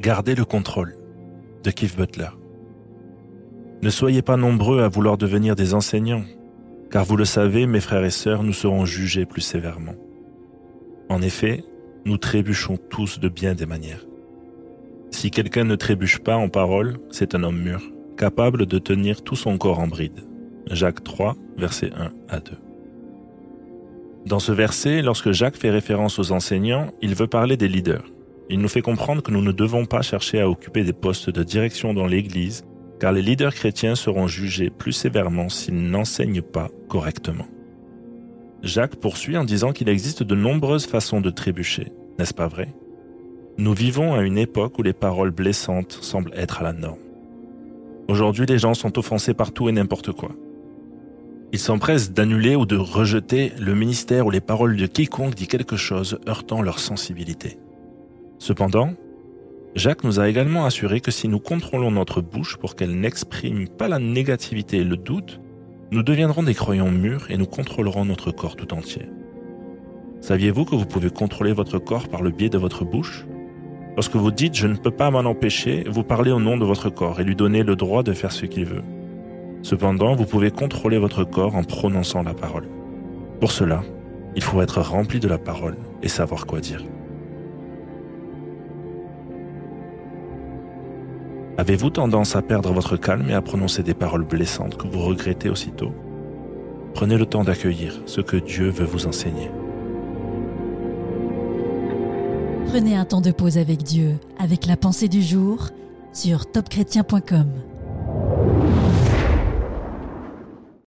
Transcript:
Gardez le contrôle, de Keith Butler. Ne soyez pas nombreux à vouloir devenir des enseignants, car vous le savez, mes frères et sœurs, nous serons jugés plus sévèrement. En effet, nous trébuchons tous de bien des manières. Si quelqu'un ne trébuche pas en parole, c'est un homme mûr, capable de tenir tout son corps en bride. Jacques 3, versets 1 à 2. Dans ce verset, lorsque Jacques fait référence aux enseignants, il veut parler des leaders. Il nous fait comprendre que nous ne devons pas chercher à occuper des postes de direction dans l'Église, car les leaders chrétiens seront jugés plus sévèrement s'ils n'enseignent pas correctement. Jacques poursuit en disant qu'il existe de nombreuses façons de trébucher, n'est-ce pas vrai? Nous vivons à une époque où les paroles blessantes semblent être à la norme. Aujourd'hui, les gens sont offensés par tout et n'importe quoi. Ils s'empressent d'annuler ou de rejeter le ministère ou les paroles de quiconque dit quelque chose heurtant leur sensibilité. Cependant, Jacques nous a également assuré que si nous contrôlons notre bouche pour qu'elle n'exprime pas la négativité et le doute, nous deviendrons des croyants mûrs et nous contrôlerons notre corps tout entier. Saviez-vous que vous pouvez contrôler votre corps par le biais de votre bouche? Lorsque vous dites « je ne peux pas m'en empêcher », vous parlez au nom de votre corps et lui donnez le droit de faire ce qu'il veut. Cependant, vous pouvez contrôler votre corps en prononçant la parole. Pour cela, il faut être rempli de la parole et savoir quoi dire. Avez-vous tendance à perdre votre calme et à prononcer des paroles blessantes que vous regrettez aussitôt? Prenez le temps d'accueillir ce que Dieu veut vous enseigner. Prenez un temps de pause avec Dieu, avec la pensée du jour, sur topchrétien.com.